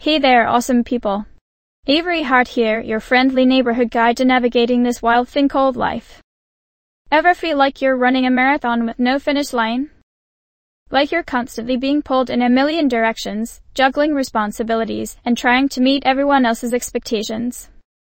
Hey there, awesome people. Avery Hart here, your friendly neighborhood guide to navigating this wild thing called life. Ever feel like you're running a marathon with no finish line? Like you're constantly being pulled in a million directions, juggling responsibilities, and trying to meet everyone else's expectations?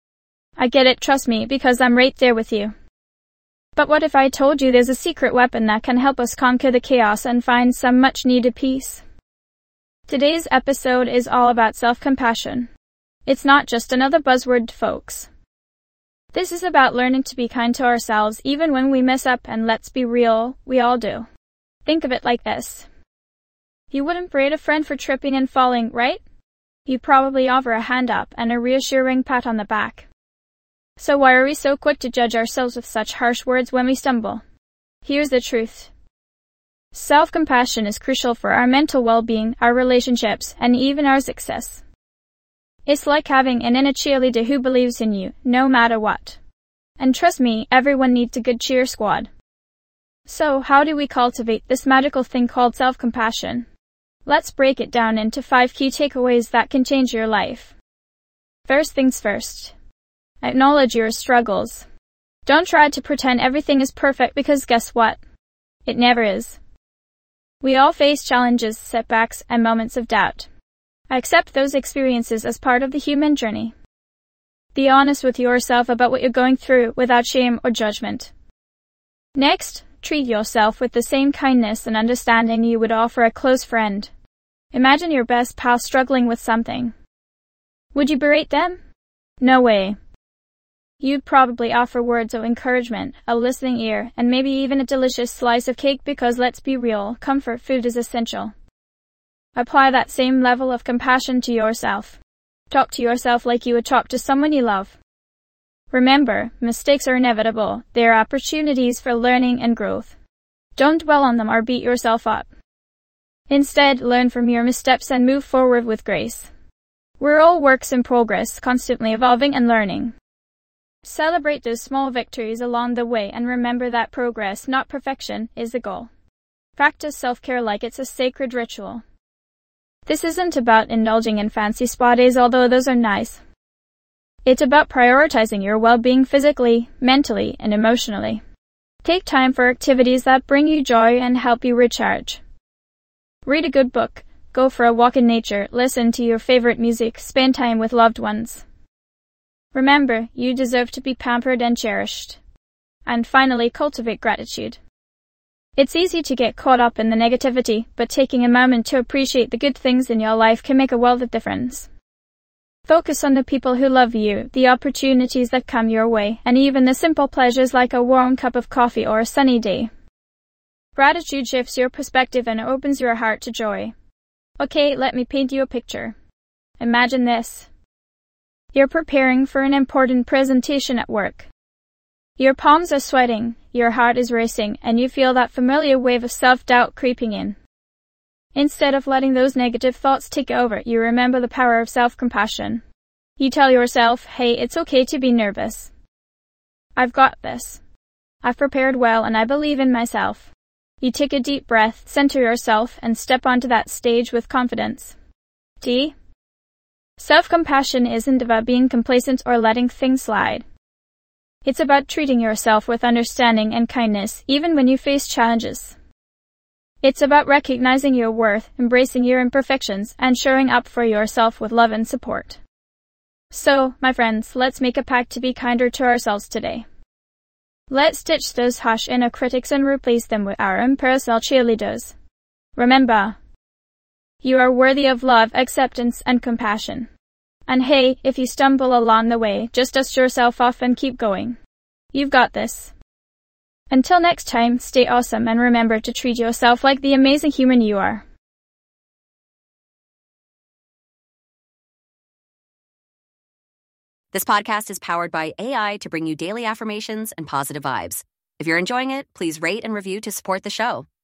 I get it, trust me, because I'm right there with you. But what if I told you there's a secret weapon that can help us conquer the chaos and find some much-needed peace? Today's episode is all about self-compassion. It's not just another buzzword, folks. This is about learning to be kind to ourselves even when we mess up, and let's be real, we all do. Think of it like this. You wouldn't berate a friend for tripping and falling, right? You'd probably offer a hand up and a reassuring pat on the back. So why are we so quick to judge ourselves with such harsh words when we stumble? Here's the truth. Self-compassion is crucial for our mental well-being, our relationships, and even our success. It's like having an inner cheerleader who believes in you, no matter what. And trust me, everyone needs a good cheer squad. So, how do we cultivate this magical thing called self-compassion? Let's break it down into 5 key takeaways that can change your life. First things first. Acknowledge your struggles. Don't try to pretend everything is perfect, because guess what? It never is. We all face challenges, setbacks, and moments of doubt. Accept those experiences as part of the human journey. Be honest with yourself about what you're going through without shame or judgment. Next, treat yourself with the same kindness and understanding you would offer a close friend. Imagine your best pal struggling with something. Would you berate them? No way. You'd probably offer words of encouragement, a listening ear, and maybe even a delicious slice of cake, because let's be real, comfort food is essential. Apply that same level of compassion to yourself. Talk to yourself like you would talk to someone you love. Remember, mistakes are inevitable. They are opportunities for learning and growth. Don't dwell on them or beat yourself up. Instead, learn from your missteps and move forward with grace. We're all works in progress, constantly evolving and learning. Celebrate those small victories along the way, and remember that progress, not perfection, is the goal. Practice self-care like it's a sacred ritual. This isn't about indulging in fancy spa days, although those are nice. It's about prioritizing your well-being physically, mentally, and emotionally. Take time for activities that bring you joy and help you recharge. Read a good book, go for a walk in nature, listen to your favorite music, spend time with loved ones. Remember, you deserve to be pampered and cherished. And finally, cultivate gratitude. It's easy to get caught up in the negativity, but taking a moment to appreciate the good things in your life can make a world of difference. Focus on the people who love you, the opportunities that come your way, and even the simple pleasures like a warm cup of coffee or a sunny day. Gratitude shifts your perspective and opens your heart to joy. Okay, let me paint you a picture. Imagine this. You're preparing for an important presentation at work. Your palms are sweating, your heart is racing, and you feel that familiar wave of self-doubt creeping in. Instead of letting those negative thoughts take over, you remember the power of self-compassion. You tell yourself, hey, it's okay to be nervous. I've got this. I've prepared well and I believe in myself. You take a deep breath, center yourself, and step onto that stage with confidence. Self-compassion isn't about being complacent or letting things slide. It's about treating yourself with understanding and kindness, even when you face challenges. It's about recognizing your worth, embracing your imperfections, and showing up for yourself with love and support. So, my friends, let's make a pact to be kinder to ourselves today. Let's ditch those harsh inner critics and replace them with our impersonal cheerleaders. Remember, you are worthy of love, acceptance, and compassion. And hey, if you stumble along the way, just dust yourself off and keep going. You've got this. Until next time, stay awesome and remember to treat yourself like the amazing human you are. This podcast is powered by AI to bring you daily affirmations and positive vibes. If you're enjoying it, please rate and review to support the show.